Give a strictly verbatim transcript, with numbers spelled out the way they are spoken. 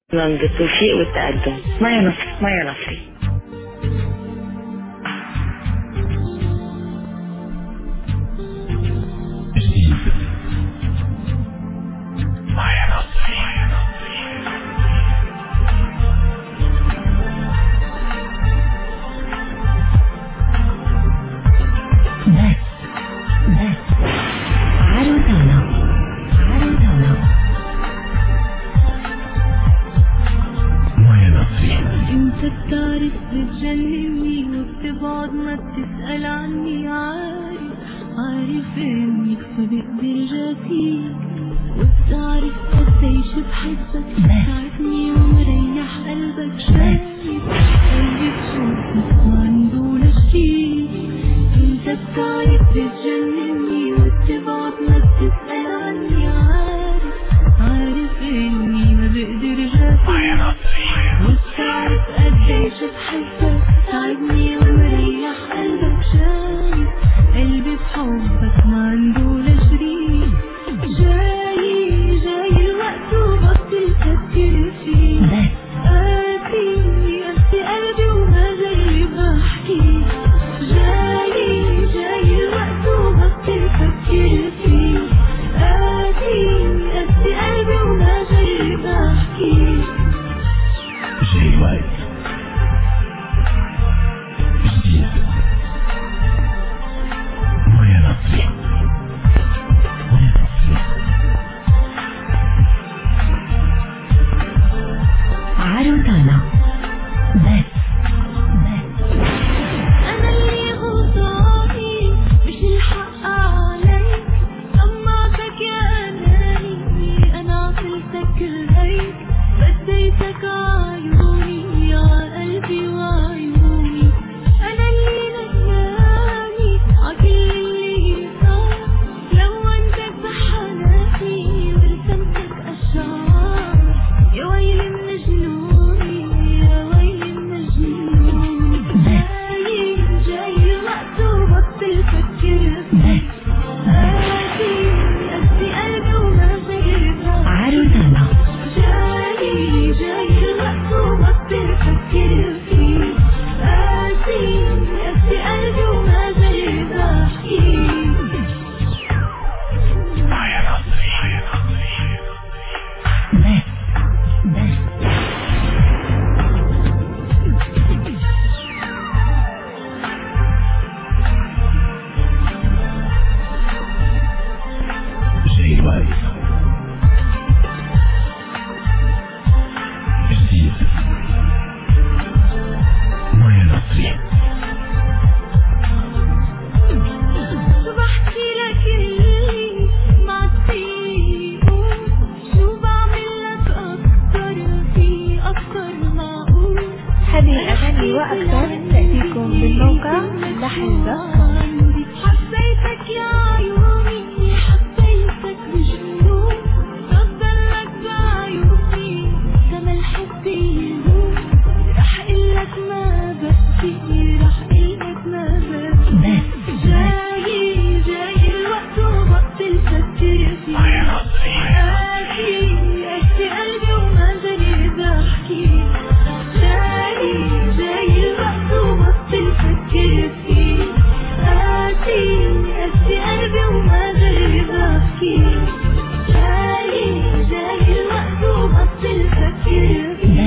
بالتوفيق والتقدم. مايا نصر. مايا نصري. مايا نصري. بتعرف بتجنني وبتبعد ما بتسأل عني. عارف عارف انك ما بقدر جافيك وبتعرف قديش بحبك. ساعدني ومريح قلبك. شايف قلبي بشوفك ما عنده لشي. انت بتعرف بتجنني وبتبعد ما بتسأل عني. عارف عارف اني ما بقدر جافيك وبتعرف قديش بحبك. ساعدني ومريح قلبك. شايف قلبي بحبك ما عنده لشريك. جاي جاي الوقت وبطل فكر فيه. قاسي قاسي قلبي وما جرب احكي. جاي جاي الوقت وبطل فكر فيه. قاسي قاسي قلبي وما جرب احكي. جاي الوقت جديد. مايا نصري. مايا نصري. عروتانا بس بس. أنا اللي غلطاني مش الحق عليك. طمعتك يا أناني أنا عملتك هيك. بديتك عيوني يا قلبي وعيوني. أنا اللي ندماني عكل اللي صار. لونتك بحناني ورسمتك أشعار. يا ويلي من جنوني يا ويلي من جنوني. جاي جاي الوقت وبطل فكر فيك. قاسي قاسي قلبي وما جرب عروتانا. جاي جاي الوقت وبطل فكر فيه. قاسي قاسي قلبي وما جرب احكي. مايا نصري. مايا نصري. بس بس. جاي الوقت جديد. مايا نصري. شو بحكي لك اللي ما تطيقه. شو بعمل لك أكتر في أكتر معقول. هذه الأغاني وأكثر تأتيكم بالموقع لحن دوت كوم. حبيتك يا عيوني حبيتك بجنون. صدقلك بعيوني كما الحب يهون. رح قلك ما بكي رح قلك ما بكي. جاي جاي الوقت وبطل فكر فيه. مايا نصري. قاسي قاسي قلبي وما جرب احكي. جاي جاي الوقت وبطل فكر فيه. قاسي قاسي قلبي وما جرب احكي. جاي جاي الوقت وبطل فكر فيه.